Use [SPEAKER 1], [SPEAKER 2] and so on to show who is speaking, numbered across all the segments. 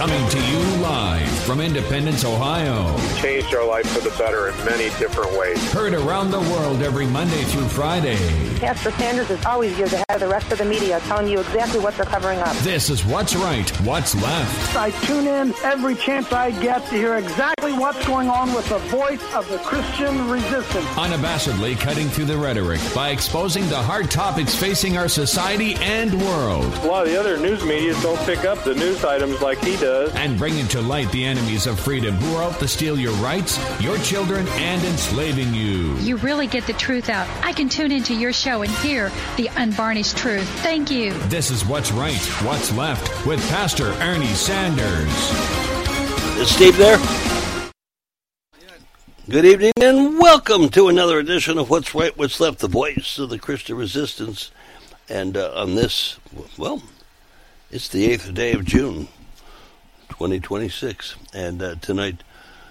[SPEAKER 1] Coming to you live from Independence, Ohio.
[SPEAKER 2] Changed our life for the better in many different ways.
[SPEAKER 1] Heard around the world every Monday through Friday.
[SPEAKER 3] Pastor Sanders is always here to have the rest of the media telling you exactly what they're covering up.
[SPEAKER 1] This is What's Right, What's Left.
[SPEAKER 4] I tune in every chance I get to hear exactly what's going on with the voice of the Christian resistance.
[SPEAKER 1] Unabashedly cutting through the rhetoric by exposing the hard topics facing our society and world.
[SPEAKER 2] A lot of the other news media don't pick up the news items like he does.
[SPEAKER 1] And bringing to light the enemies of freedom who are out to steal your rights, your children, and enslaving you.
[SPEAKER 5] You really get the truth out. I can tune into your show and hear the unvarnished truth. Thank you.
[SPEAKER 1] This is What's Right, What's Left with Pastor Ernie Sanders.
[SPEAKER 6] Is Steve there? Good evening and welcome to another edition of What's Right, What's Left, the voice of the Christian resistance. And on this, well, it's the 8th day of June, 2026. And tonight,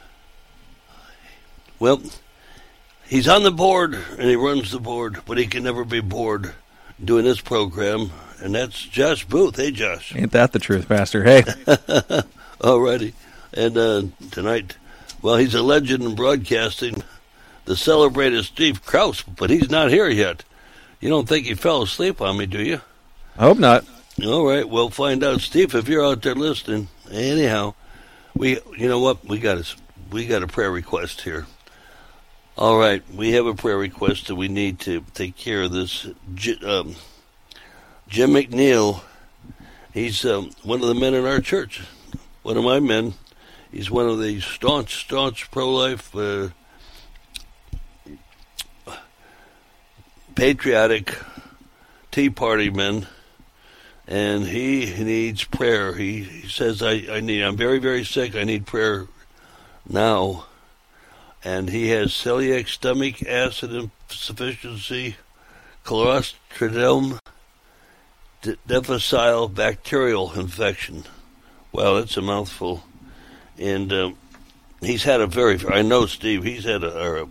[SPEAKER 6] well, he's on the board and he runs the board, but he can never be bored doing this program. And that's Josh Booth. Hey, Josh.
[SPEAKER 7] Ain't that the truth, Pastor? Hey.
[SPEAKER 6] Alrighty. And tonight, well, he's a legend in broadcasting, the celebrated Steve Krause, but he's not here yet. You don't think he fell asleep on me, do you?
[SPEAKER 7] I hope not.
[SPEAKER 6] All right, we'll find out, Steve, if you're out there listening. Anyhow, you know what? We got a prayer request here. All right, we have a prayer request that we need to take care of this. Jim McNeil, he's one of the men in our church, one of my men. He's one of the staunch pro-life, patriotic Tea Party men, and he needs prayer. He says, I'm very, very sick. I need prayer now. And he has celiac stomach acid insufficiency, Clostridium difficile bacterial infection. Wow, that's a mouthful. And he's had I know, Steve, he's had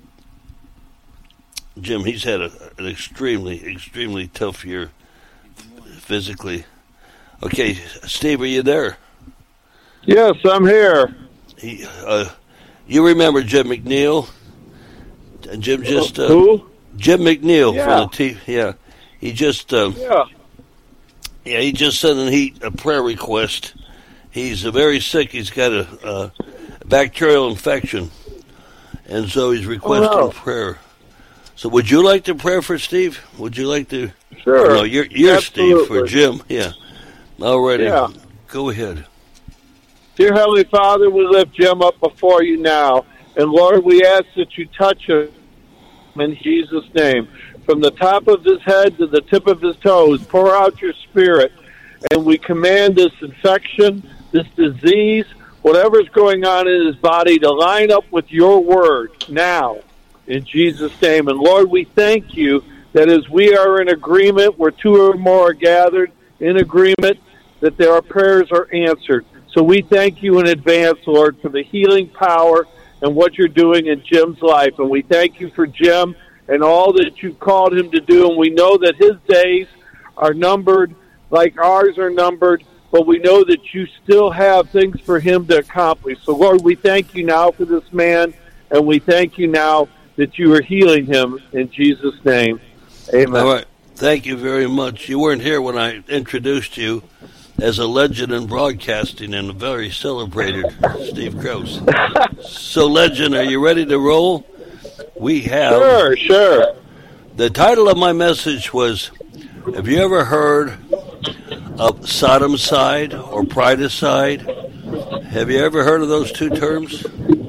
[SPEAKER 6] Jim, he's had an extremely, extremely tough year physically. Okay, Steve, are you there?
[SPEAKER 2] Yes, I'm here.
[SPEAKER 6] You remember Jim McNeil? Jim just...
[SPEAKER 2] who?
[SPEAKER 6] Jim McNeil
[SPEAKER 2] yeah.
[SPEAKER 6] from the T. Yeah. He just...
[SPEAKER 2] yeah,
[SPEAKER 6] he just sent a prayer request. He's very sick. He's got a bacterial infection. And so he's requesting prayer. So would you like to pray for Steve? Would you like to?
[SPEAKER 2] Sure.
[SPEAKER 6] No, you're Steve for Jim. Yeah. All righty.
[SPEAKER 2] Yeah.
[SPEAKER 6] Go ahead.
[SPEAKER 2] Dear Heavenly Father, we lift Jim up before you now. And Lord, we ask that you touch him in Jesus' name. From the top of his head to the tip of his toes, pour out your spirit. And we command this infection, this disease, whatever's going on in his body to line up with your word now, in Jesus' name. And Lord, we thank you that as we are in agreement, where two or more are gathered in agreement, that our prayers are answered. So we thank you in advance, Lord, for the healing power and what you're doing in Jim's life. And we thank you for Jim and all that you've called him to do. And we know that his days are numbered like ours are numbered, but we know that you still have things for him to accomplish. So, Lord, we thank you now for this man, and we thank you now that you are healing him in Jesus' name. Amen.
[SPEAKER 6] All right. Thank you very much. You weren't here when I introduced you as a legend in broadcasting and a very celebrated Steve Krause. So, legend, are you ready to roll? We have...
[SPEAKER 2] Sure.
[SPEAKER 6] The title of my message was, have you ever heard of sodomicide or pridicide? Have you ever heard of those two terms?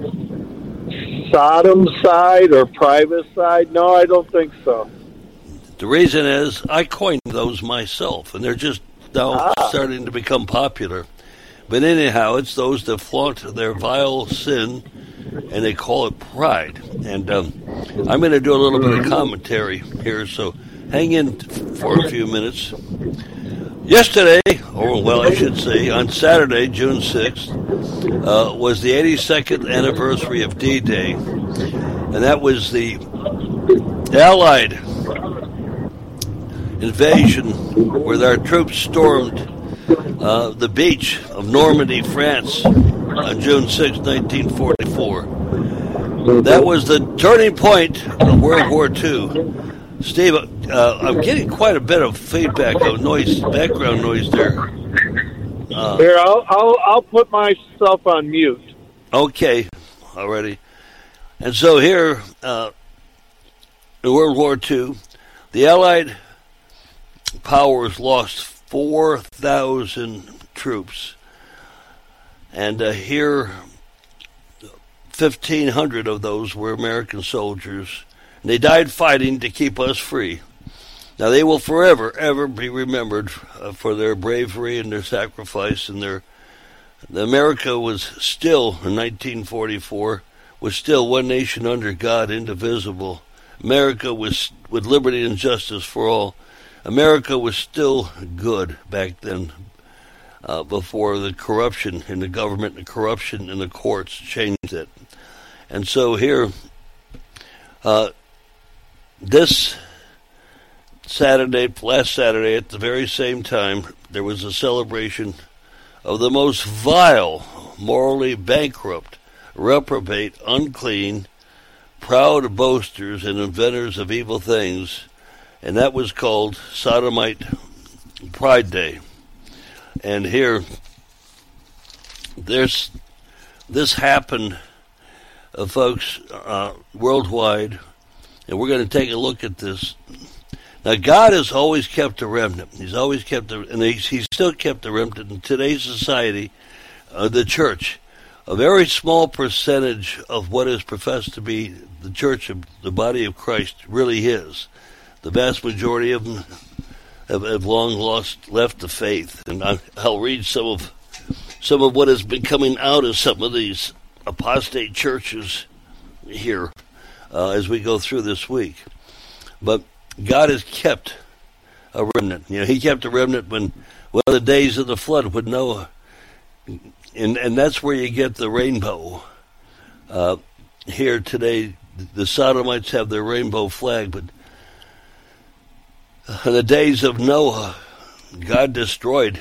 [SPEAKER 2] Sodomicide or privacide? No, I don't think so.
[SPEAKER 6] The reason is I coined those myself, and they're just now starting to become popular. But anyhow, it's those that flaunt their vile sin, and they call it pride. And I'm going to do a little bit of commentary here, so hang in for a few minutes. Yesterday, or well, I should say, on Saturday, June 6th, was the 82nd anniversary of D-Day, and that was the Allied invasion where our troops stormed the beach of Normandy, France, on June 6, 1944. That was the turning point of World War II. Steve, I'm getting quite a bit of feedback of noise, background noise there.
[SPEAKER 2] Here, I'll put myself on mute.
[SPEAKER 6] Okay, already. And so here, in World War II, the Allied powers lost 4,000 troops. And here, 1,500 of those were American soldiers. And they died fighting to keep us free. Now, they will forever, ever be remembered for their bravery and their sacrifice. And America was still, in 1944, was still one nation under God, indivisible. America was with liberty and justice for all. America was still good back then, before the corruption in the government and the corruption in the courts changed it. And so here, this Saturday, last Saturday, at the very same time, there was a celebration of the most vile, morally bankrupt, reprobate, unclean, proud boasters and inventors of evil things, and that was called Sodomite Pride Day. And here, this happened, folks, worldwide, and we're going to take a look at this. Now, God has always kept a remnant. He's always kept and he's still kept a remnant in today's society, the church. A very small percentage of what is professed to be the church of the body of Christ really is. The vast majority of them have long left the faith. And I'll read some of what has been coming out of some of these apostate churches here as we go through this week. But God has kept a remnant. You know, He kept a remnant when the days of the flood with Noah. And that's where you get the rainbow. Here today, the Sodomites have their rainbow flag, but in the days of Noah, God destroyed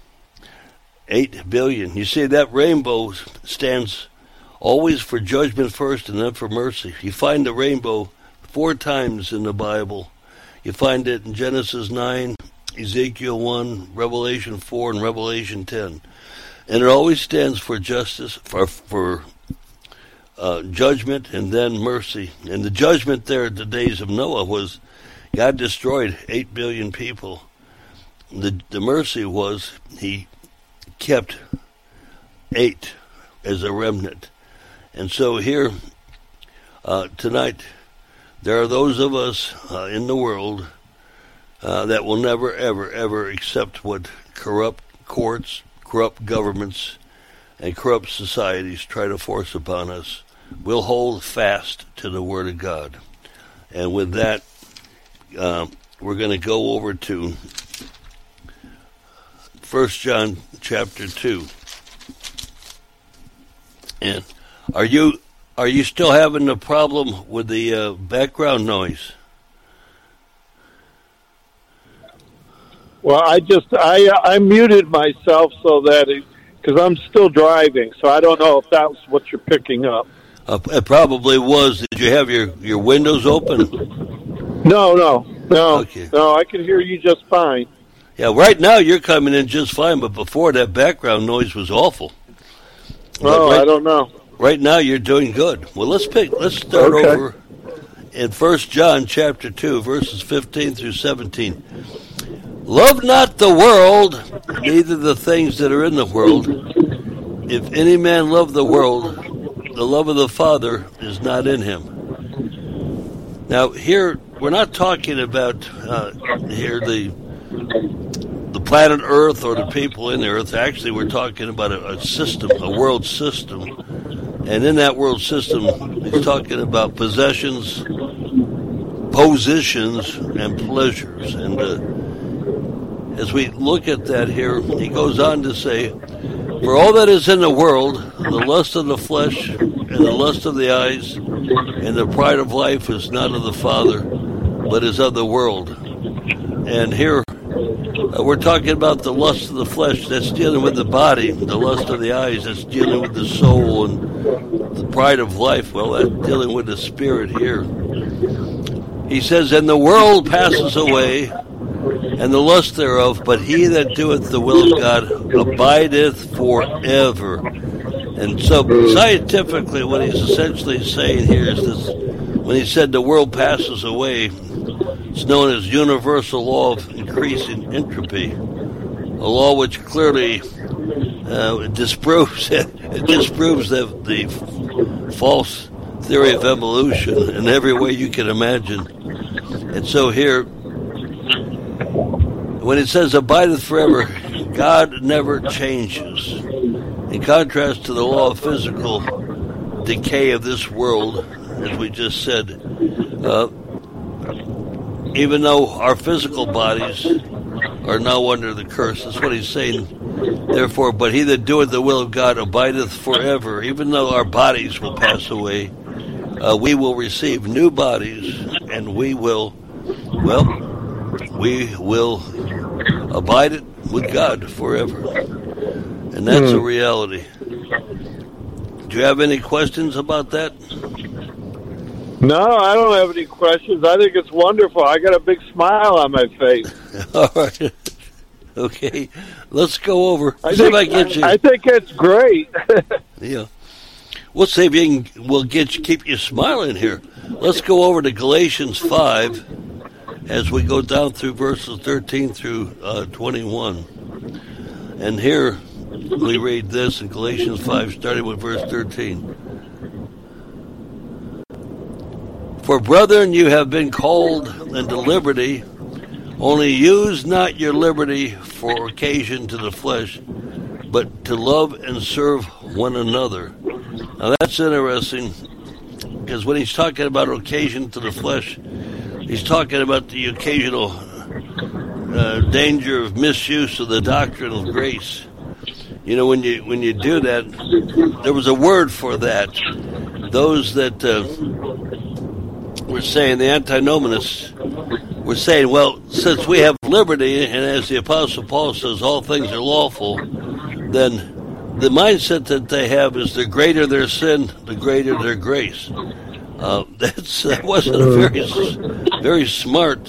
[SPEAKER 6] 8 billion. You see, that rainbow stands always for judgment first and then for mercy. You find the rainbow 4 times in the Bible. You find it in Genesis 9, Ezekiel 1, Revelation 4, and Revelation 10. And it always stands for justice, for judgment, and then mercy. And the judgment there at the days of Noah was God destroyed 8 billion people. The mercy was He kept 8 as a remnant. And so here, tonight, there are those of us in the world that will never, ever, ever accept what corrupt courts, corrupt governments, and corrupt societies try to force upon us. We'll hold fast to the Word of God. And with that, we're going to go over to 1 John chapter 2. And are you still having a problem with the background noise?
[SPEAKER 2] Well, I muted myself so that because I'm still driving, so I don't know if that's what you're picking up.
[SPEAKER 6] It probably was. Did you have your windows open?
[SPEAKER 2] No.
[SPEAKER 6] Okay.
[SPEAKER 2] No, I can hear you just fine.
[SPEAKER 6] Yeah, right now you're coming in just fine, but before that background noise was awful.
[SPEAKER 2] I don't know.
[SPEAKER 6] Right now you're doing good. Well, let's start over in 1 John chapter 2, verses 15 through 17. Love not the world, neither the things that are in the world. If any man love the world, the love of the Father is not in him. Now, here, we're not talking about here the planet Earth or the people in the Earth. Actually, we're talking about a system, a world system. And in that world system, he's talking about possessions, positions, and pleasures. And as we look at that here, he goes on to say, for all that is in the world, the lust of the flesh, and the lust of the eyes, and the pride of life is not of the Father, but is of the world. And here, We're talking about the lust of the flesh. That's dealing with the body. The lust of the eyes. That's dealing with the soul and the pride of life. Well, that's dealing with the spirit here. He says, and the world passes away, and the lust thereof, but he that doeth the will of God abideth forever. And so scientifically, what he's essentially saying here is this: when he said the world passes away, it's known as universal law of increasing entropy, a law which clearly disproves the false theory of evolution in every way you can imagine. And so here, when it says abideth forever, God never changes. In contrast to the law of physical decay of this world, as we just said, even though our physical bodies are now under the curse, that's what he's saying. Therefore, but he that doeth the will of God abideth forever. Even though our bodies will pass away, we will receive new bodies, and we will abide it with God forever. And that's a reality. Do you have any questions about that?
[SPEAKER 2] No, I don't have any questions. I think it's wonderful. I got a big smile on my face.
[SPEAKER 6] All right. Okay. Let's go over.
[SPEAKER 2] I think it's great.
[SPEAKER 6] Yeah. We'll see if we'll keep you smiling here. Let's go over to Galatians 5 as we go down through verses 13 through 21. And here we read this in Galatians 5, starting with verse 13. For brethren, you have been called unto liberty, only use not your liberty for occasion to the flesh, but to love and serve one another. Now that's interesting, because when he's talking about occasion to the flesh, he's talking about the occasional danger of misuse of the doctrine of grace. You know, when you do that, there was a word for that. Those that were saying, the antinomianists were saying, well, since we have liberty, and as the Apostle Paul says, all things are lawful, then the mindset that they have is the greater their sin, the greater their grace. That wasn't a very smart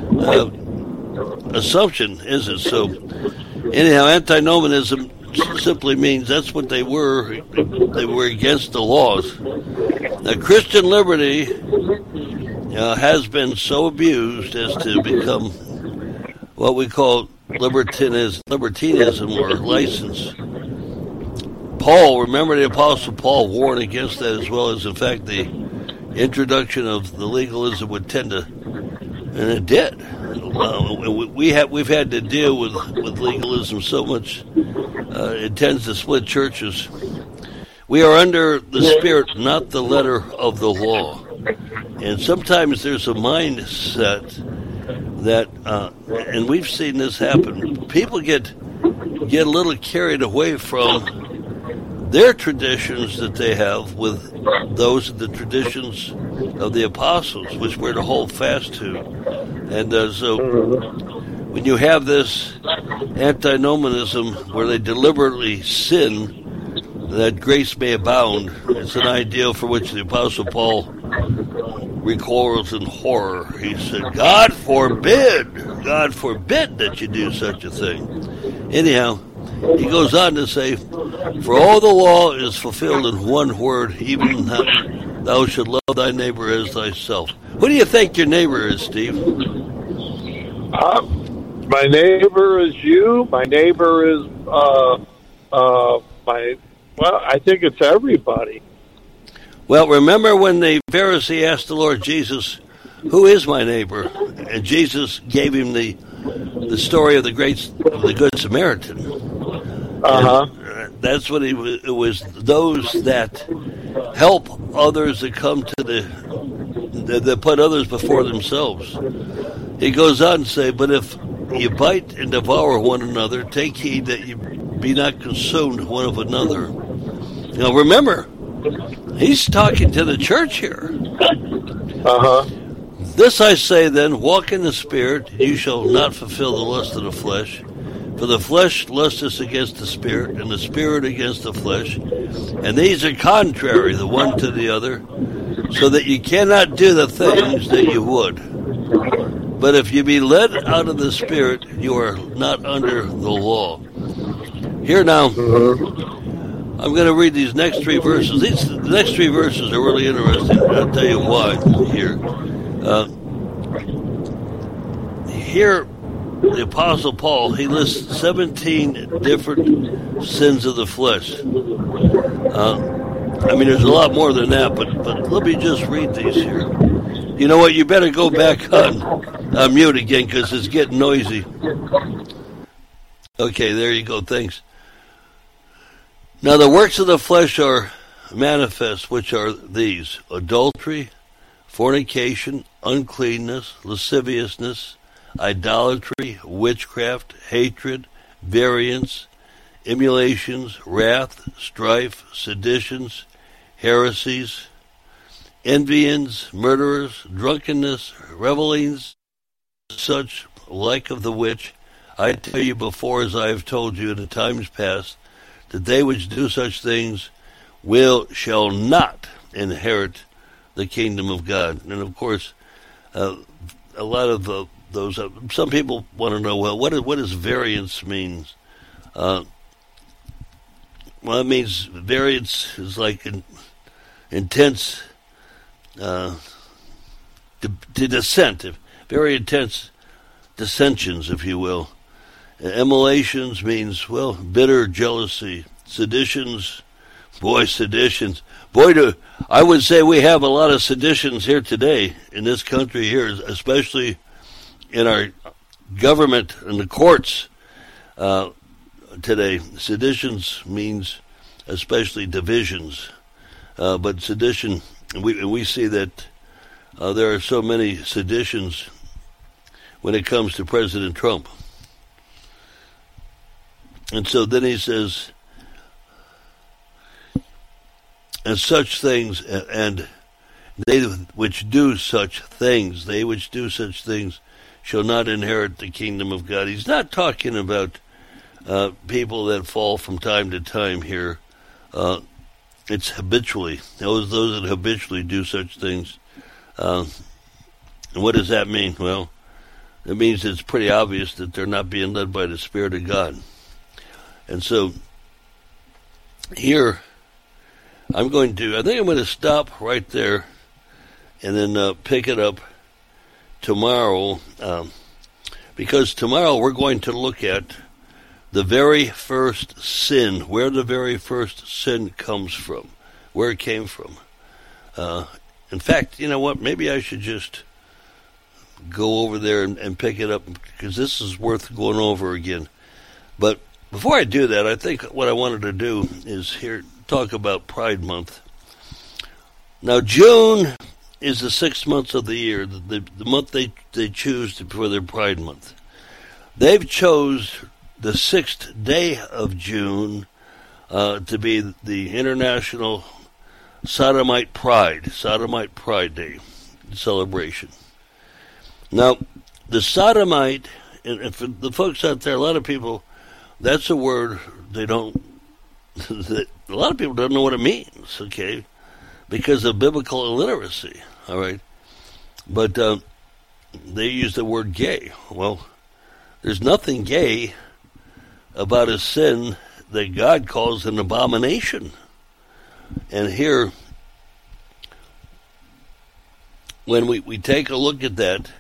[SPEAKER 6] assumption, is it? So, anyhow, antinomianism simply means that's what they were. They were against the laws. Now, Christian liberty has been so abused as to become what we call libertinism or license. Paul, remember the Apostle Paul warned against that, as well as, in fact, the introduction of the legalism would tend to, and it did. We've had to deal with legalism so much, it tends to split churches. We are under the Spirit, not the letter of the law. And sometimes there's a mindset that, and we've seen this happen, people get a little carried away from their traditions that they have with those of the traditions of the apostles, which we're to hold fast to. And so when you have this antinomianism where they deliberately sin that grace may abound, it's an ideal for which the Apostle Paul recoils in horror. He said, God forbid that you do such a thing. Anyhow, he goes on to say, for all the law is fulfilled in one word, even thou shalt love thy neighbor as thyself. Who do you think your neighbor is, Steve?
[SPEAKER 2] My neighbor is you. My neighbor is I think it's everybody.
[SPEAKER 6] Well, remember when the Pharisee asked the Lord Jesus, who is my neighbor? And Jesus gave him the story of the Good Samaritan.
[SPEAKER 2] Uh-huh.
[SPEAKER 6] That's what it was those that help others that come to that put others before themselves. He goes on to say, but if you bite and devour one another, take heed that you be not consumed one of another. Now remember, he's talking to the church here.
[SPEAKER 2] Uh-huh.
[SPEAKER 6] This I say then, walk in the Spirit, you shall not fulfill the lust of the flesh. For the flesh lusteth against the Spirit, and the Spirit against the flesh. And these are contrary, the one to the other, so that you cannot do the things that you would. But if you be led out of the Spirit, you are not under the law. Here now, I'm going to read these next three verses. The next three verses are really interesting. I'll tell you why here. Here, the Apostle Paul, he lists 17 different sins of the flesh. I mean, there's a lot more than that, but let me just read these here. You know what? You better go back on mute again because it's getting noisy. Okay, there you go. Thanks. Now, the works of the flesh are manifest, which are these: adultery, fornication, uncleanness, lasciviousness, idolatry, witchcraft, hatred, variance, emulations, wrath, strife, seditions, heresies, envyings, murderers, drunkenness, revelings, such like of the which I tell you before, as I have told you in the times past, that they which do such things shall not inherit the kingdom of God. And of course, a lot of those. Some people want to know, well, what does variance means? Well, it means variance is like intense dissent, very intense dissensions, if you will. Emulations means, well, bitter jealousy. Seditions, seditions. I would say we have a lot of seditions here today in this country here, especially in our government and the courts today. Seditions means especially divisions. But sedition, we see that there are so many seditions when it comes to President Trump. And so then he says, and such things, and they which do such things shall not inherit the kingdom of God. He's not talking about people that fall from time to time here. It's habitually. Those that habitually do such things. And what does that mean? Well, it means it's pretty obvious that they're not being led by the Spirit of God. And so here, I think I'm going to stop right there and then pick it up tomorrow, because tomorrow we're going to look at the very first sin, where the very first sin comes from, where it came from. In fact, you know what? Maybe I should just go over there and pick it up, because this is worth going over again. But before I do that, I think what I wanted to do is talk about Pride Month. Now, June is the 6th month of the year, the month they choose for their Pride Month. They've chose the 6th day of June to be the International Sodomite Pride Day celebration. Now, the sodomite, and for the folks out there, a lot of people, that's a word a lot of people don't know what it means, okay, because of biblical illiteracy, all right? But they use the word gay. Well, there's nothing gay about a sin that God calls an abomination. And here, when we take a look at that,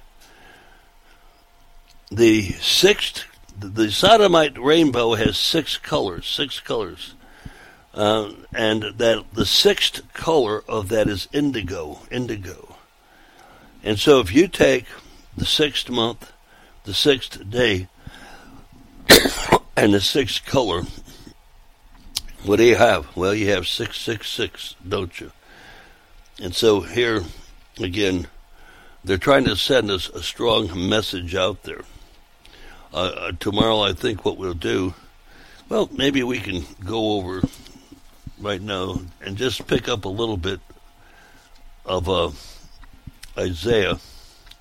[SPEAKER 6] the sodomite rainbow has 6 colors. And that the 6th color of that is indigo. And so if you take the 6th month, the 6th day, and the 6th color, what do you have? Well, you have 666, don't you? And so here, again, they're trying to send us a strong message out there. Tomorrow, I think what we'll do, well, maybe we can go over right now and just pick up a little bit of Isaiah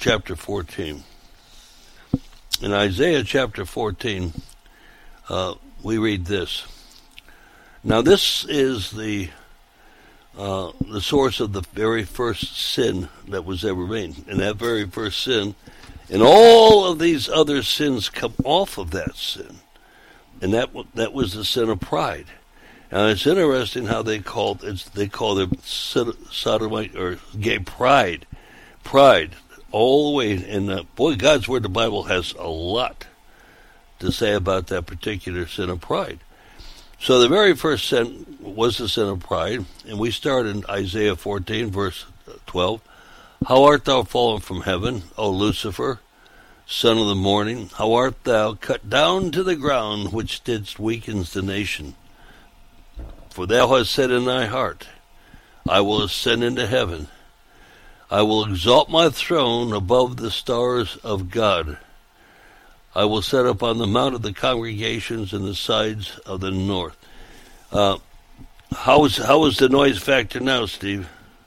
[SPEAKER 6] chapter 14. In Isaiah chapter 14, we read this. Now this is the source of the very first sin that was ever made. And that very first sin, and all of these other sins come off of that sin. And that was the sin of pride. And it's interesting how they call it sodomite or gay pride. Pride, all the way. And boy, God's Word, the Bible, has a lot to say about that particular sin of pride. So the very first sin was the sin of pride, and we start in Isaiah 14, verse 12. How art thou fallen from heaven, O Lucifer, son of the morning? How art thou cut down to the ground, which didst weaken the nation? For thou hast said in thy heart, I will ascend into heaven. I will exalt my throne above the stars of God. I will set up on the mount of the congregations in the sides of the north. How is the noise factor now, Steve?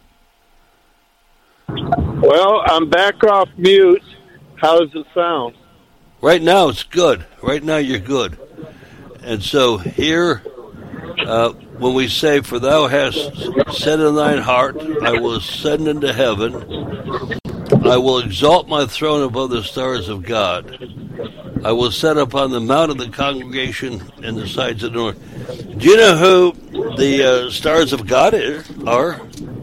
[SPEAKER 2] Well, I'm back off mute. How does it sound?
[SPEAKER 6] Right now it's good. Right now you're good. And so here, when we say, for thou hast said in thine heart, I will ascend into heaven. I will exalt my throne above the stars of God. I will set upon the mount of the congregation in the sides of the north. Do you know who the stars of God are?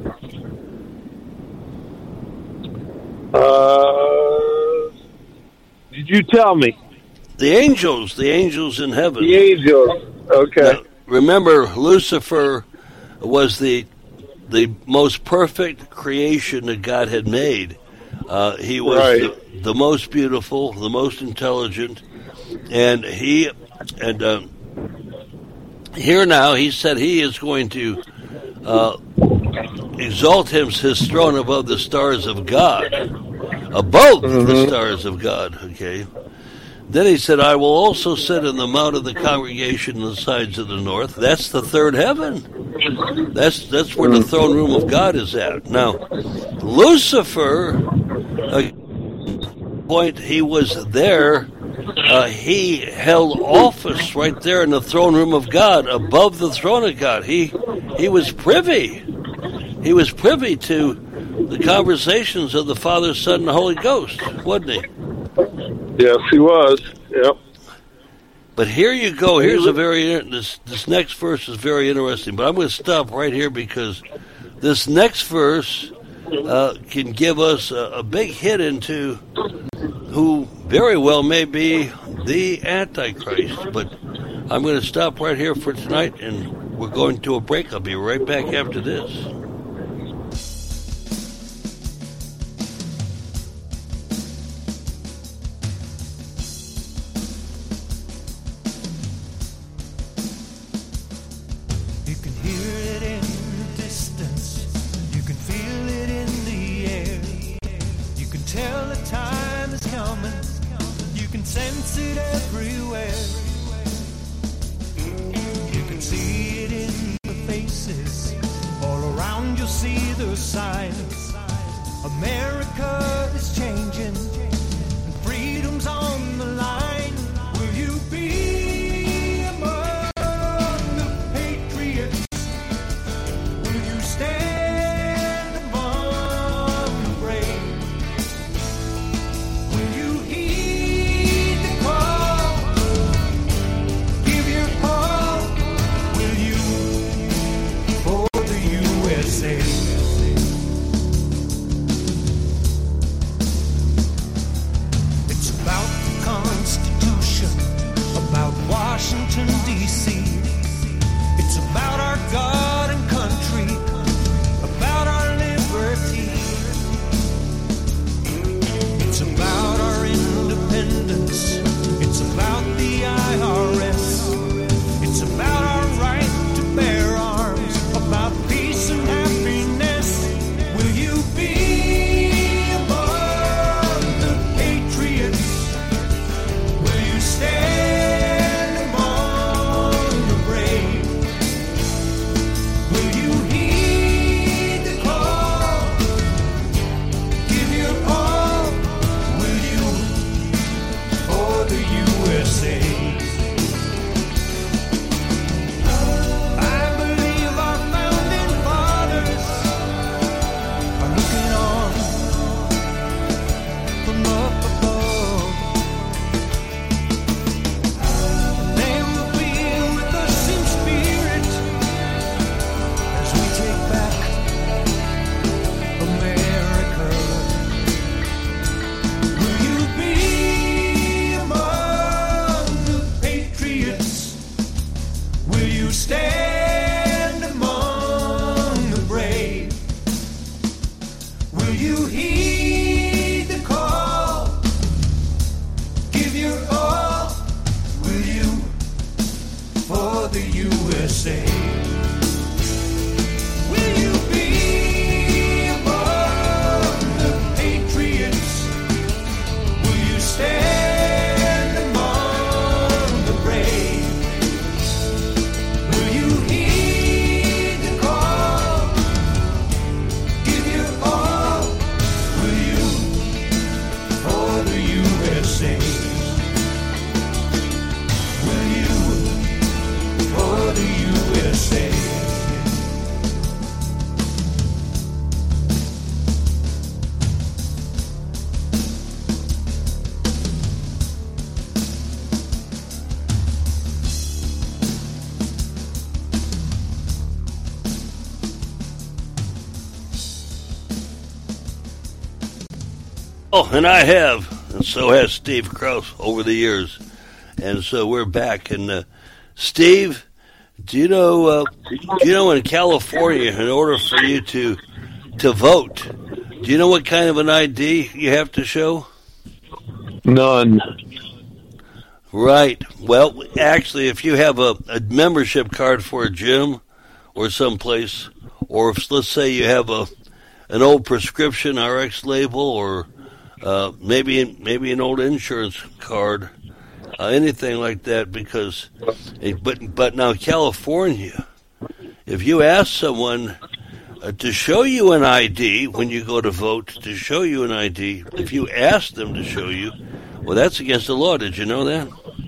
[SPEAKER 2] Did you tell me?
[SPEAKER 6] The angels in heaven.
[SPEAKER 2] The angels, okay.
[SPEAKER 6] Now, remember, Lucifer was the most perfect creation that God had made. He was
[SPEAKER 2] right.
[SPEAKER 6] the most beautiful, the most intelligent, and here now he said he is going to exalt his throne above the stars of God, above the stars of God. Okay. Then he said, I will also sit in the mount of the congregation in the sides of the north. That's the third heaven. That's where the throne room of God is at. Now, Lucifer, point he was there, he held office right there in the throne room of God, above the throne of God. He was privy. He was privy to the conversations of the Father, Son, and the Holy Ghost, wasn't he?
[SPEAKER 2] Yes, he was. Yep.
[SPEAKER 6] But here you go. Here's this next verse is very interesting. But I'm going to stop right here because this next verse can give us a big hit into who very well may be the Antichrist. But I'm going to stop right here for tonight, and we're going to a break. I'll be right back after this.
[SPEAKER 8] See it in the faces all around. the USA. Will you be among the patriots? Will you stand among the brave? Will you heed the call? Give your all. Will you for the USA? Will you for the USA?
[SPEAKER 6] Oh, and I have, and so has Steve Krause over the years. And so we're back. And Steve, do you know in California, in order for you to vote, do you know what kind of an ID you have to show?
[SPEAKER 2] None.
[SPEAKER 6] Right. Well, actually, if you have a membership card for a gym or someplace, or if, let's say you have an old prescription RX label, or maybe an old insurance card, anything like that, because but now California, if you ask someone to show you an ID when you go to vote, to show you an ID, if you ask them to show you, well, that's against the law. Did you know that?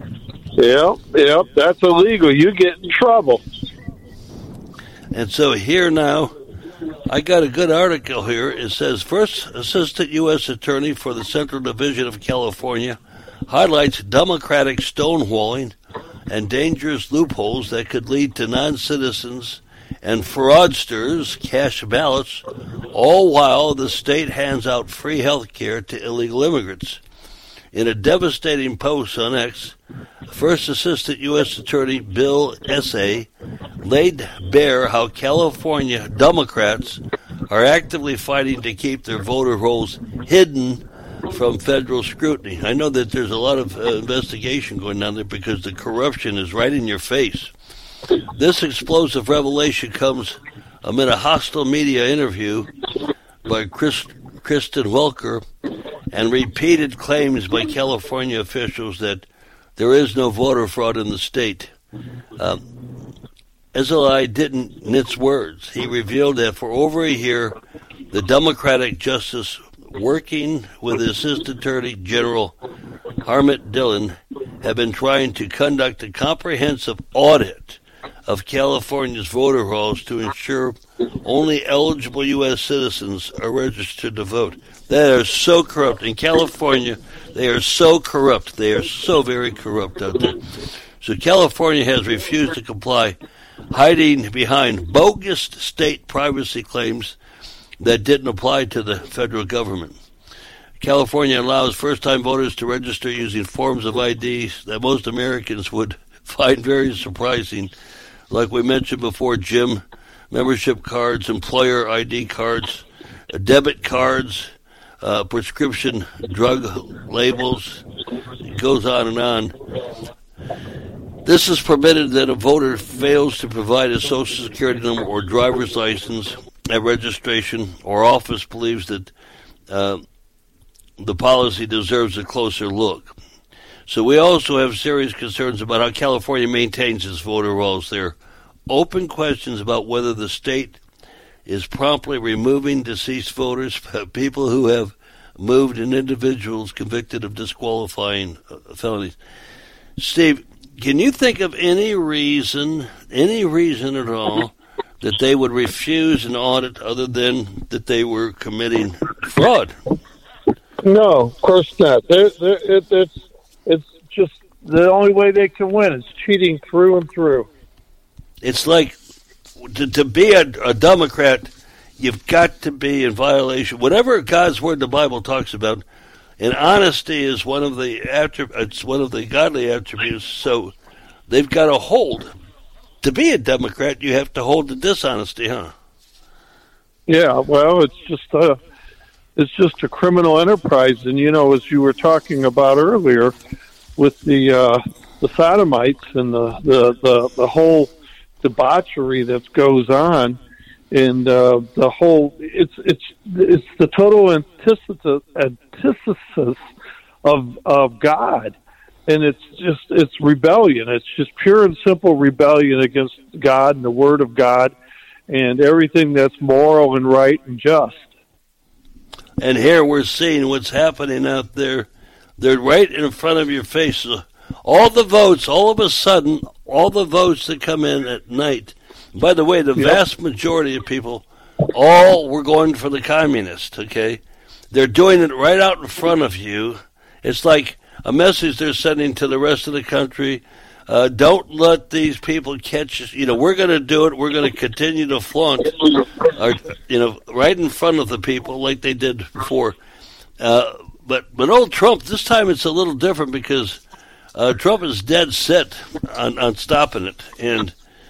[SPEAKER 2] Yep, that's illegal. You get in trouble.
[SPEAKER 6] And so here now, I got a good article here. It says, first Assistant U.S. Attorney for the Central Division of California highlights Democratic stonewalling and dangerous loopholes that could lead to non-citizens and fraudsters cash ballots, all while the state hands out free health care to illegal immigrants. In a devastating post on X, First Assistant U.S. Attorney Bill Essay laid bare how California Democrats are actively fighting to keep their voter rolls hidden from federal scrutiny. I know that there's a lot of investigation going on there because the corruption is right in your face. This explosive revelation comes amid a hostile media interview by Kristen Welker and repeated claims by California officials that there is no voter fraud in the state. Ezeli didn't mince words. He revealed that for over a year, the Democratic justice working with the Assistant Attorney General Harmit Dillon have been trying to conduct a comprehensive audit of California's voter rolls to ensure only eligible U.S. citizens are registered to vote. They are so corrupt. In California, they are so corrupt. They are so very corrupt out there. So California has refused to comply, hiding behind bogus state privacy claims that didn't apply to the federal government. California allows first-time voters to register using forms of IDs that most Americans would find very surprising, like we mentioned before, gym membership cards, employer ID cards, debit cards, prescription drug labels. It goes on and on. This is permitted that a voter fails to provide a Social Security number or driver's license at registration, or office believes that the policy deserves a closer look. So we also have serious concerns about how California maintains its voter rolls. There are open questions about whether the state is promptly removing deceased voters, people who have moved, and individuals convicted of disqualifying felonies. Steve, can you think of any reason at all, that they would refuse an audit other than that they were committing fraud?
[SPEAKER 2] No, of course not. It's just the only way they can win. It's cheating through and through.
[SPEAKER 6] It's like to be a Democrat, you've got to be in violation. Whatever God's word, the Bible talks about, and honesty is one of the godly attributes. So they've got to hold. To be a Democrat, you have to hold the dishonesty, huh?
[SPEAKER 2] Yeah. Well, it's just a criminal enterprise, and as you were talking about earlier, with the sodomites and the whole debauchery that goes on, and the whole it's the total antithesis of God, and it's rebellion. It's just pure and simple rebellion against God and the Word of God and everything that's moral and right and just.
[SPEAKER 6] And here we're seeing what's happening out there. They're right in front of your face. All the votes, all of a sudden, all the votes that come in at night. By the way, the vast majority of people, all were going for the communists, okay? They're doing it right out in front of you. It's like a message they're sending to the rest of the country. Don't let these people catch us. We're going to do it. We're going to continue to flaunt, right in front of the people like they did before. But old Trump, this time it's a little different because Trump is dead set on stopping it. And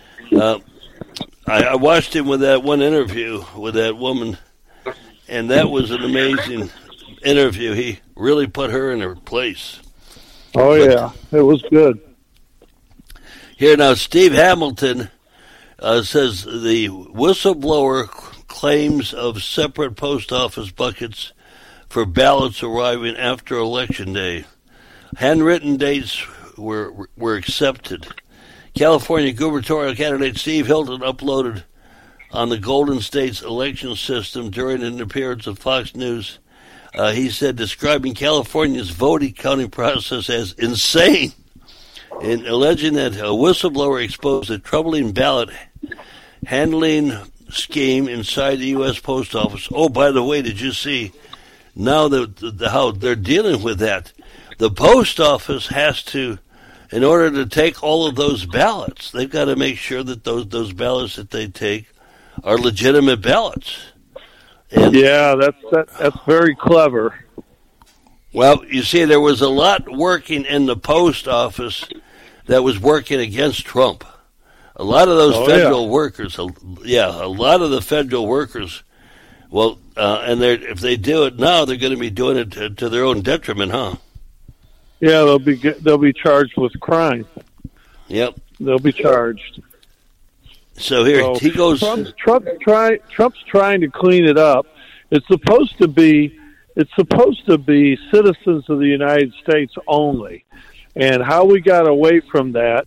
[SPEAKER 6] I watched him with that one interview with that woman, and that was an amazing interview. He really put her in her place.
[SPEAKER 2] Oh, yeah. It was good.
[SPEAKER 6] Here now, Steve Hamilton says the whistleblower claims of separate post office buckets for ballots arriving after Election Day. Handwritten dates were accepted. California gubernatorial candidate Steve Hilton uploaded on the Golden State's election system during an appearance of Fox News. He said, describing California's voting counting process as insane, and alleging that a whistleblower exposed a troubling ballot handling scheme inside the U.S. Post Office. Oh, by the way, did you see now how they're dealing with that? The Post Office has to, in order to take all of those ballots, they've got to make sure that those ballots that they take are legitimate ballots. And,
[SPEAKER 2] yeah, that's very clever.
[SPEAKER 6] Well, you see, there was a lot working in the post office that was working against Trump. A lot of those federal workers, a lot of the federal workers, and if they do it now, they're going to be doing it to their own detriment, huh?
[SPEAKER 2] Yeah, they'll be charged with crime.
[SPEAKER 6] Yep,
[SPEAKER 2] they'll be charged.
[SPEAKER 6] So here he goes.
[SPEAKER 2] Trump's trying to clean it up. It's supposed to be citizens of the United States only, and how we got away from that,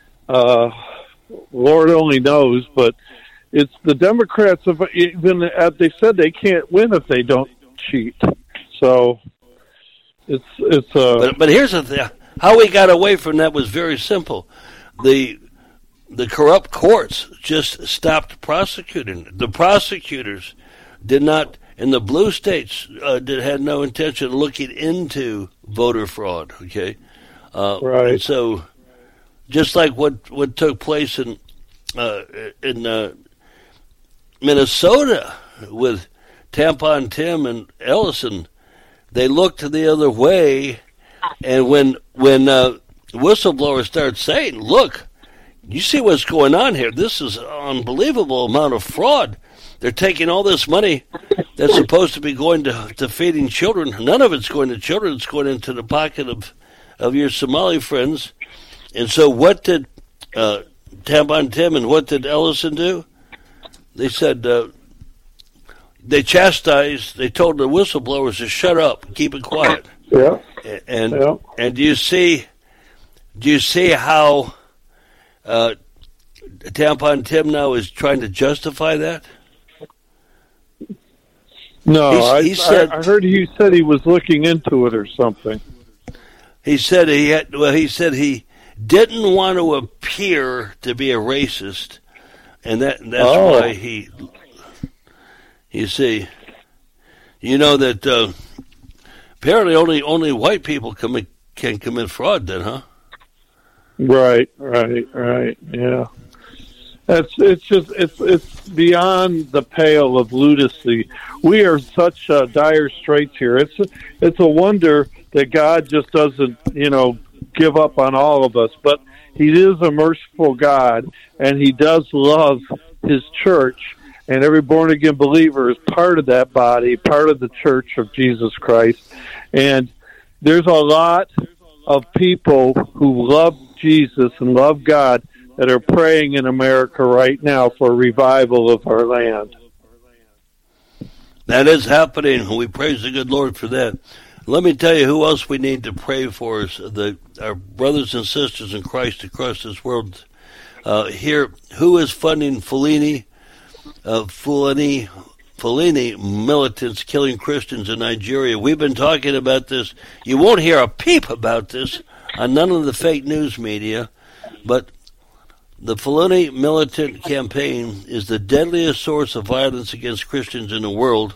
[SPEAKER 2] Lord only knows. But it's the Democrats. They said they can't win if they don't cheat. So it's.
[SPEAKER 6] But here's the thing: how we got away from that was very simple. The corrupt courts just stopped prosecuting. The prosecutors did not, in the blue states, had no intention of looking into voter fraud. Okay,
[SPEAKER 2] right.
[SPEAKER 6] And so, just like what took place in Minnesota with Tampon Tim and Ellison, they looked the other way, and when whistleblowers start saying, "Look, you see what's going on here? This is an unbelievable amount of fraud. They're taking all this money that's supposed to be going to feeding children. None of it's going to children. It's going into the pocket of your Somali friends." And so what did Tampon Tim and what did Ellison do? They said they chastised. They told the whistleblowers to shut up, keep it quiet.
[SPEAKER 2] Yeah.
[SPEAKER 6] And do you see how Tampon Tim now is trying to justify that?
[SPEAKER 2] No, I heard he said he was looking into it or something.
[SPEAKER 6] He said he didn't want to appear to be a racist, and that's why he. You see, you know that apparently only white people can commit fraud. Then, huh?
[SPEAKER 2] Right. Yeah, it's beyond the pale of lunacy. We are such dire straits here. It's a wonder that God just doesn't, give up on all of us. But He is a merciful God, and He does love His church, and every born again believer is part of that body, part of the church of Jesus Christ. And there's a lot of people who love Jesus and love God that are praying in America right now for a revival of our land.
[SPEAKER 6] That is happening. We praise the good Lord for that. Let me tell you who else we need to pray for is our brothers and sisters in Christ across this world. Here, who is funding Fulani militants killing Christians in Nigeria? We've been talking about this. You won't hear a peep about this on none of the fake news media, but the Fulani militant campaign is the deadliest source of violence against Christians in the world.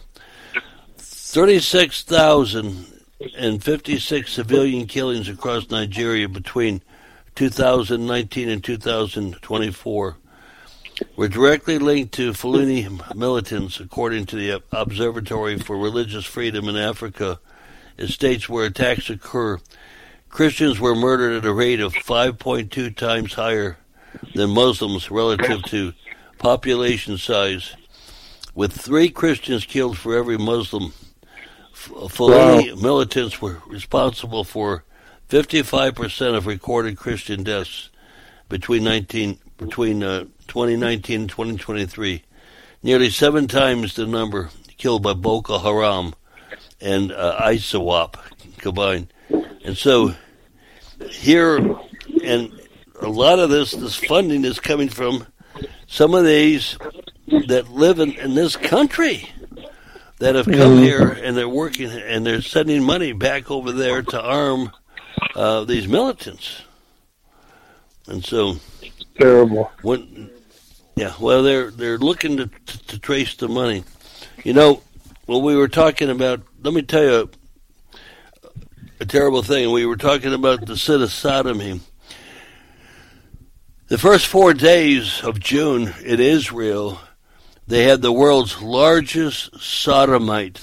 [SPEAKER 6] 36,056 civilian killings across Nigeria between 2019 and 2024 were directly linked to Fulani militants, according to the Observatory for Religious Freedom in Africa. It states where attacks occur, Christians were murdered at a rate of 5.2 times higher than Muslims relative to population size, with 3 Christians killed for every Muslim. Fulani militants were responsible for 55% of recorded Christian deaths between 2019 and 2023, nearly 7 times the number killed by Boko Haram and ISWAP combined. And so here, and a lot of this funding is coming from some of these that live in this country that have come here, and they're working, and they're sending money back over there to arm these militants. And so,
[SPEAKER 2] terrible.
[SPEAKER 6] They're looking to trace the money. You know, when we were talking about, let me tell you a terrible thing. We were talking about the sin of sodomy. The first 4 days of June in Israel, they had the world's largest sodomite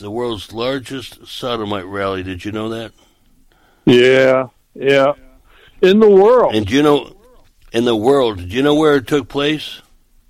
[SPEAKER 6] rally. Did you know that?
[SPEAKER 2] Yeah. In the world.
[SPEAKER 6] And do you know, in the world, do you know where it took place?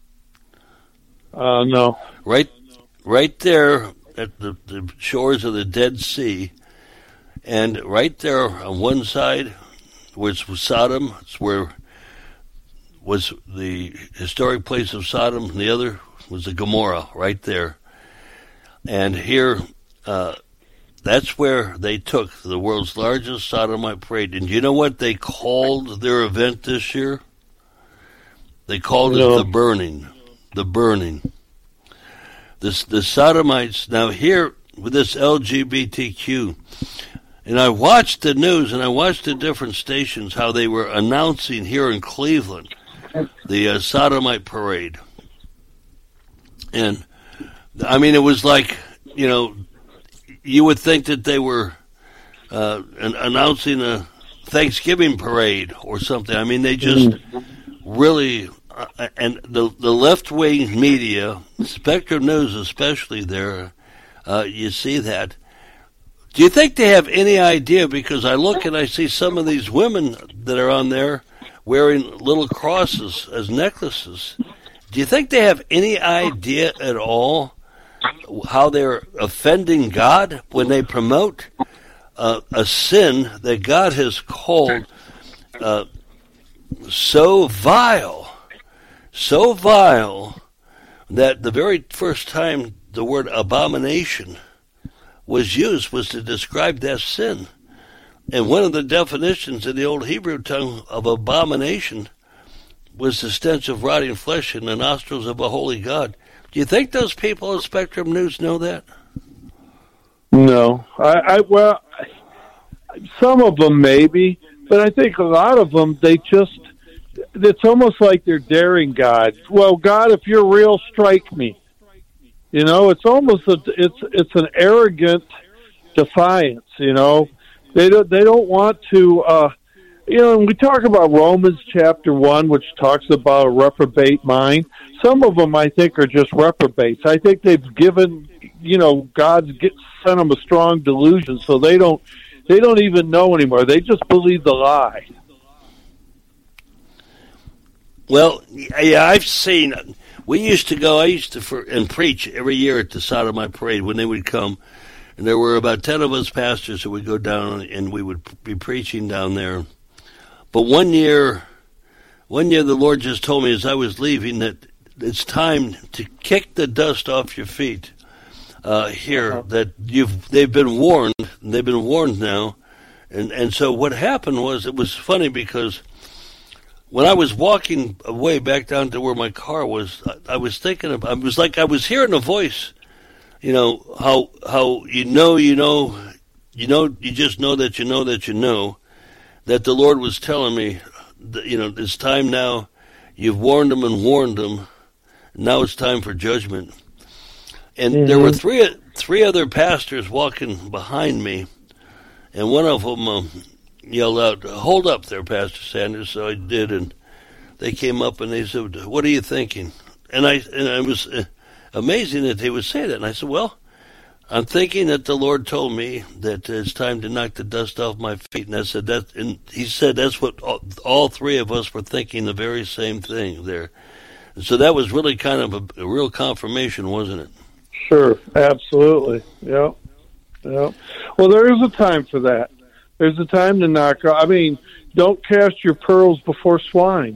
[SPEAKER 2] No.
[SPEAKER 6] Right there at the shores of the Dead Sea, and right there on one side was Sodom, it's where was the historic place of Sodom, and the other was the Gomorrah, right there. And here, that's where they took the world's largest sodomite parade. And do you know what they called their event this year? They called it the burning. The burning. The sodomites, now here with this LGBTQ, and I watched the news and I watched the different stations, how they were announcing here in Cleveland the sodomite parade. And, I mean, it was like, you know, you would think that they were announcing a Thanksgiving parade or something. I mean, they just really, and the left-wing media, Spectrum News especially there, you see that. Do you think they have any idea? Because I look and I see some of these women that are on there wearing little crosses as necklaces. Do you think they have any idea at all how they're offending God when they promote a sin that God has called so vile that the very first time the word abomination was used was to describe that sin. And one of the definitions in the old Hebrew tongue of abomination was the stench of rotting flesh in the nostrils of a holy God. Do you think those people at Spectrum News know that?
[SPEAKER 2] No. Well, some of them maybe, but I think a lot of them, it's almost like they're daring God. Well, God, if you're real, strike me. You know, it's almost it's an arrogant defiance, you know. They don't want to you know, when we talk about Romans chapter 1, which talks about a reprobate mind, some of them I think are just reprobates. I think they've given, you know, God's sent them a strong delusion, so they don't even know anymore. They just believe the lie.
[SPEAKER 6] Well, yeah, I've seen. I used to preach every year at the Sodomite Parade when they would come, and there were about 10 of us pastors who would go down, and we would be preaching down there. But one year the Lord just told me as I was leaving that it's time to kick the dust off your feet here. That they've been warned. They've been warned now, and so what happened was, it was funny because when I was walking away back down to where my car was, I was thinking I was like I was hearing a voice. You know how you just know that you know that you know that the Lord was telling me that, it's time now. You've warned them and warned them. Now it's time for judgment. And there were three other pastors walking behind me, and one of them yelled out, "Hold up there, Pastor Sanders." So I did, and they came up and they said, "What are you thinking?" And I was amazing that they would say that. And I said, "Well, I'm thinking that the Lord told me that it's time to knock the dust off my feet." And I said that, and he said that's what all three of us were thinking, the very same thing there. And so that was really kind of a real confirmation, wasn't it?
[SPEAKER 2] Sure, absolutely. Yeah. Well, there is a time for that. There's a time to knock. I mean, don't cast your pearls before swine.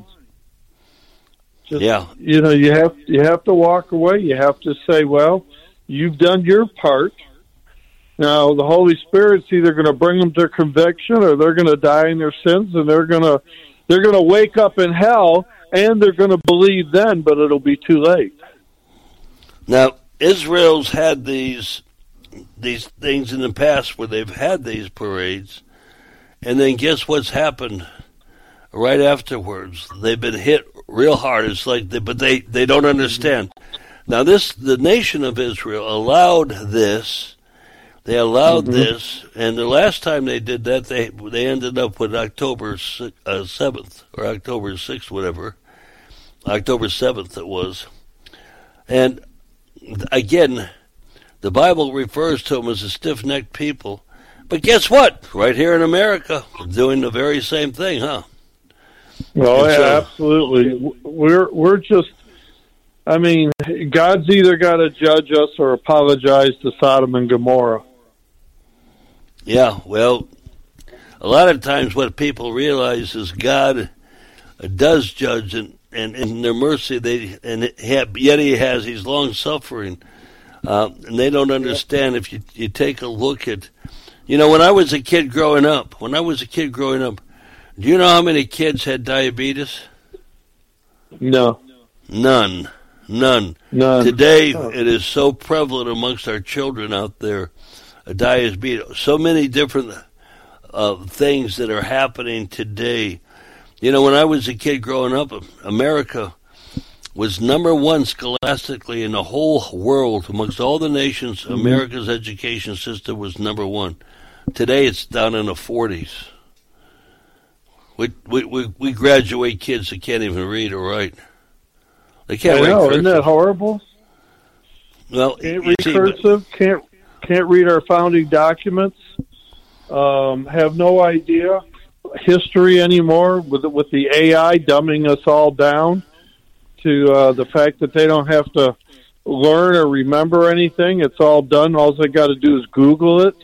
[SPEAKER 2] Just,
[SPEAKER 6] yeah.
[SPEAKER 2] You have to walk away. You have to say, well, you've done your part. Now, the Holy Spirit's either going to bring them to conviction, or they're going to die in their sins, and they're going to wake up in hell, and they're going to believe then, but it'll be too late.
[SPEAKER 6] Now, Israel's had these things in the past where they've had these parades, and then guess what's happened right afterwards? They've been hit real hard. It's like, but they don't understand. Now, the nation of Israel allowed this. They allowed this, and the last time they did that, they ended up with October 7th or October 6th, whatever. October 7th it was, and again, the Bible refers to them as a stiff-necked people. But guess what? Right here in America, we're doing the very same thing, huh?
[SPEAKER 2] Well, yeah, absolutely. We're just, I mean, God's either got to judge us or apologize to Sodom and Gomorrah.
[SPEAKER 6] Yeah, well, a lot of times what people realize is God does judge, and in their mercy, yet He's long-suffering. And they don't understand. If you take a look at, when I was a kid growing up, do you know how many kids had diabetes?
[SPEAKER 2] No.
[SPEAKER 6] None. Today, it is so prevalent amongst our children out there, diabetes. So many different things that are happening today. When I was a kid growing up, America was number one scholastically in the whole world. Amongst all the nations, America's education system was number one. Today, it's down in the 40s. We graduate kids that can't even read or write. They can't read cursive.
[SPEAKER 2] Isn't that horrible?
[SPEAKER 6] Well,
[SPEAKER 2] can't read cursive. Can't read our founding documents. Have no idea history anymore with the AI dumbing us all down to the fact that they don't have to learn or remember anything. It's all done. All they got to do is Google it.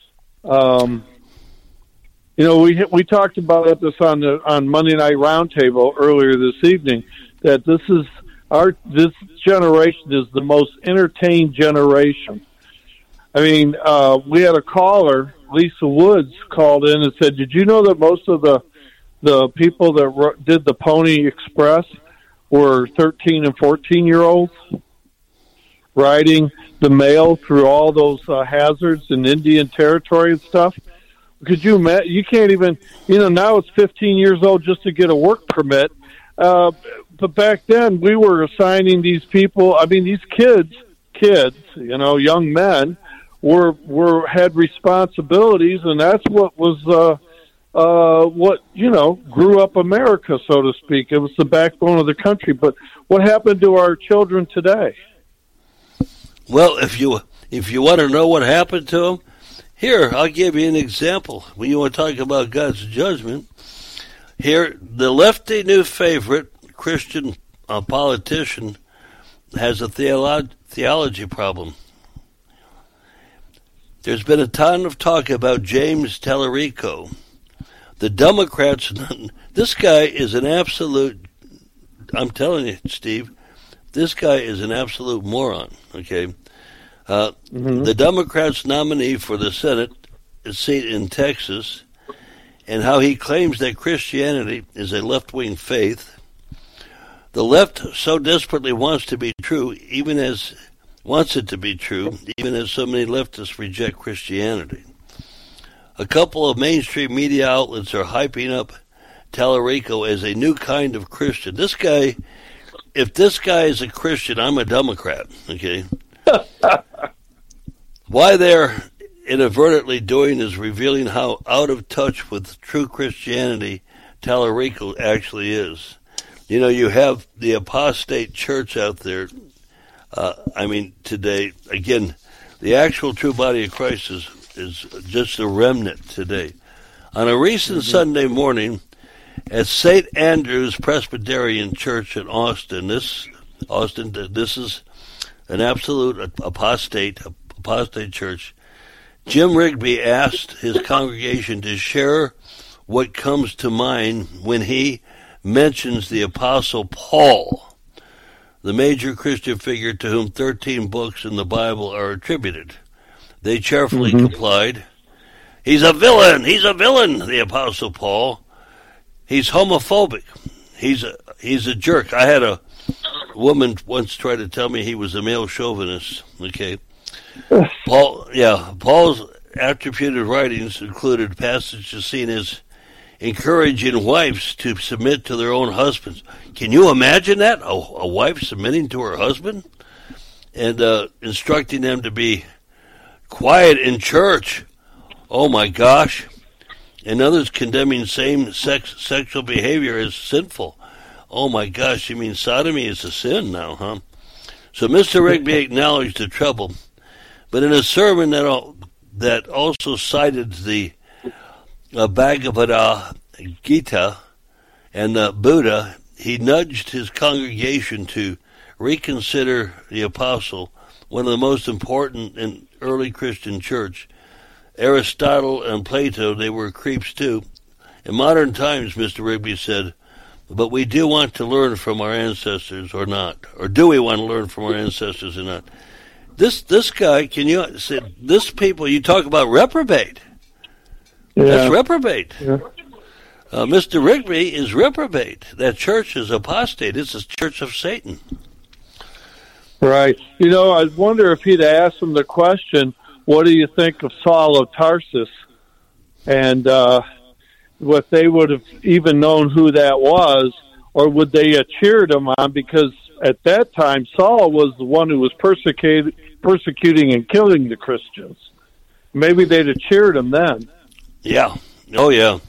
[SPEAKER 2] We talked about this on Monday Night Roundtable earlier this evening, that this generation is the most entertained generation. I mean, we had a caller, Lisa Woods, called in and said, "Did you know that most of the people that did the Pony Express were 13 and 14-year-olds riding the mail through all those hazards in Indian Territory and stuff?" Could you imagine? You can't even, now it's 15 years old just to get a work permit. But back then, we were assigning these people, these kids, young men, had responsibilities, and that's what was grew up America, so to speak. It was the backbone of the country. But what happened to our children today?
[SPEAKER 6] Well, if you want to know what happened to them, here, I'll give you an example. When you want to talk about God's judgment, here, the lefty new favorite Christian politician has a theology problem. There's been a ton of talk about James Tallarico, The Democrats, this guy is an absolute, I'm telling you, Steve, this guy is an absolute moron, okay? The Democrats' nominee for the Senate seat in Texas, and how he claims that Christianity is a left-wing faith. The left so desperately wants it to be true, even as so many leftists reject Christianity. A couple of mainstream media outlets are hyping up Tallarico as a new kind of Christian. This guy, if this guy is a Christian, I'm a Democrat, okay? Why they're inadvertently doing is revealing how out of touch with true Christianity Tallarico actually is. You know, you have the apostate church out there. Today, again, the actual true body of Christ is just a remnant today. On a recent Sunday morning at St. Andrew's Presbyterian Church in Austin, this is an absolute apostate church, Jim Rigby asked his congregation to share what comes to mind when he mentions the Apostle Paul, the major Christian figure to whom 13 books in the Bible are attributed. They cheerfully complied. He's a villain, the Apostle Paul. He's homophobic. He's a jerk. I had a woman once try to tell me he was a male chauvinist, okay? Paul's attributed writings included passages seen as encouraging wives to submit to their own husbands. Can you imagine that? A wife submitting to her husband? And instructing them to be quiet in church. Oh my gosh. And others condemning same-sex sexual behavior as sinful. Oh my gosh, you mean sodomy is a sin now, huh? So Mr. Rigby acknowledged the trouble, but in a sermon that also cited the Bhagavad Gita and the Buddha, he nudged his congregation to reconsider the apostle, one of the most important in early Christian church. Aristotle and Plato, they were creeps too. In modern times, Mr. Rigby said, but we do want to learn from our ancestors or not. Or do we want to learn from our ancestors or not? This guy, can you say, this people, you talk about reprobate. Yeah. That's reprobate. Yeah. Mr. Rigby is reprobate. That church is apostate. It's a church of Satan.
[SPEAKER 2] Right. You know, I wonder if he'd asked him the question, what do you think of Saul of Tarsus? And what they would have even known who that was, or would they have cheered him on? Because at that time, Saul was the one who was persecuting and killing the Christians. Maybe they'd have cheered him then.
[SPEAKER 6] Yeah. Oh, yeah.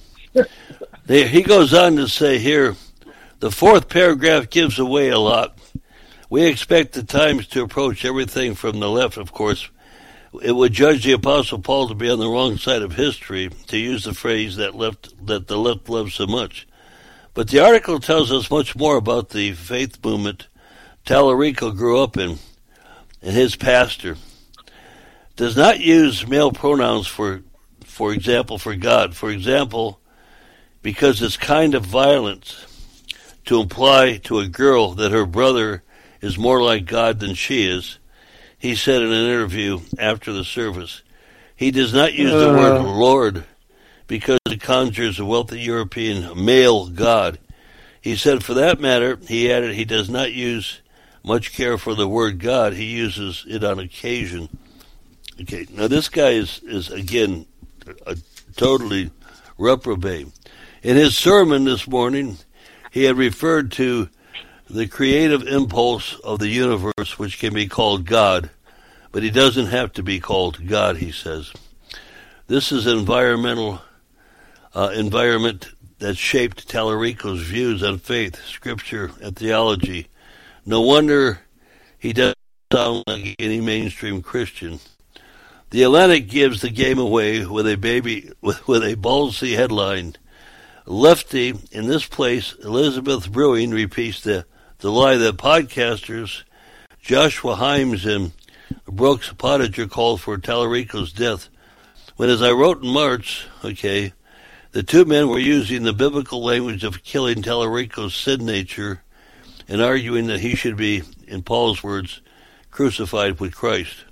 [SPEAKER 6] He goes on to say here, the fourth paragraph gives away a lot. We expect the times to approach everything from the left, of course. It would judge the Apostle Paul to be on the wrong side of history, to use the phrase that the left loves so much. But the article tells us much more about the faith movement Tallarico grew up in, and his pastor does not use male pronouns for example, for God. For example, because it's kind of violence to imply to a girl that her brother is more like God than she is. He said in an interview after the service, he does not use the word Lord because it conjures a wealthy European male God. He said, for that matter, he added, he does not use much care for the word God. He uses it on occasion. Okay, now this guy is again, a totally reprobate. In his sermon this morning, he had referred to the creative impulse of the universe, which can be called God, but he doesn't have to be called God, he says. This is an environment that shaped Tallarico's views on faith, scripture, and theology. No wonder he doesn't sound like any mainstream Christian. The Atlantic gives the game away with a ballsy headline. Lefty, in this place, Elizabeth Brewing repeats the lie that podcasters Joshua Himes and Brooks Pottinger called for Tallarico's death. When, as I wrote in March, The two men were using the biblical language of killing Tallarico's sin nature and arguing that he should be, in Paul's words, crucified with Christ.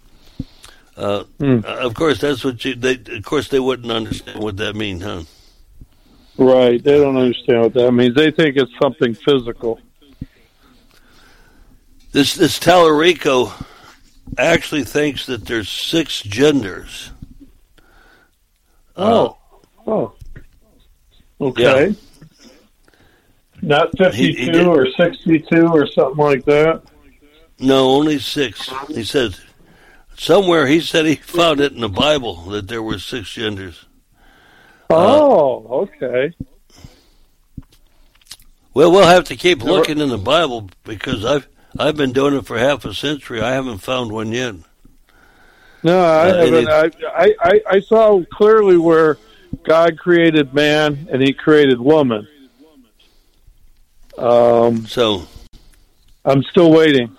[SPEAKER 6] Of course, that's what of course, they wouldn't understand what that means, huh?
[SPEAKER 2] Right. They don't understand what that means. They think it's something physical.
[SPEAKER 6] This Tallarico actually thinks that there's 6 genders.
[SPEAKER 2] Oh. Okay.
[SPEAKER 6] Yeah.
[SPEAKER 2] Not 52 or 62 or something like that?
[SPEAKER 6] No, only 6. He said, somewhere he said he found it in the Bible that there were 6 genders.
[SPEAKER 2] Okay.
[SPEAKER 6] Well, we'll have to keep looking in the Bible because I've been doing it for half a century. I haven't found one yet.
[SPEAKER 2] No, I haven't. I saw clearly where God created man and he created woman.
[SPEAKER 6] So
[SPEAKER 2] I'm still waiting.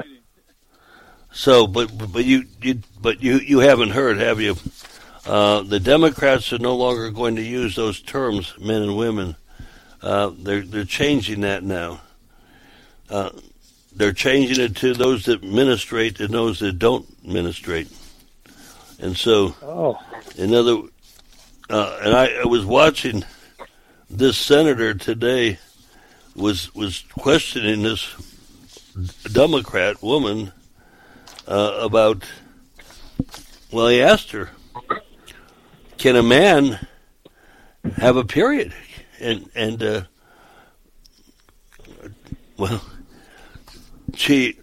[SPEAKER 6] So, but you haven't heard, have you? The Democrats are no longer going to use those terms, men and women. They're changing that now. They're changing it to those that ministrate and those that don't ministrate. And so, and I was watching this senator today was questioning this Democrat woman about. Well, he asked her, "Can a man have a period?" And well, she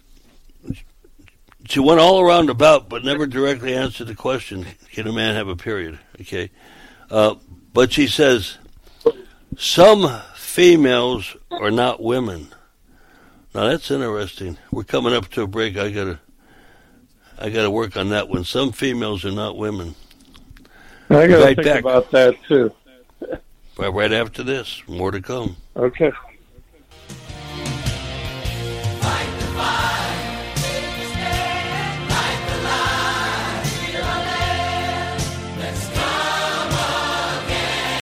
[SPEAKER 6] went all around about, but never directly answered the question, can a man have a period? Okay. But she says, some females are not women. Now that's interesting. We're coming up to a break. I gotta work on that one. Some females are not women.
[SPEAKER 2] I gotta think about that too.
[SPEAKER 6] Right after this. More to come.
[SPEAKER 2] Okay.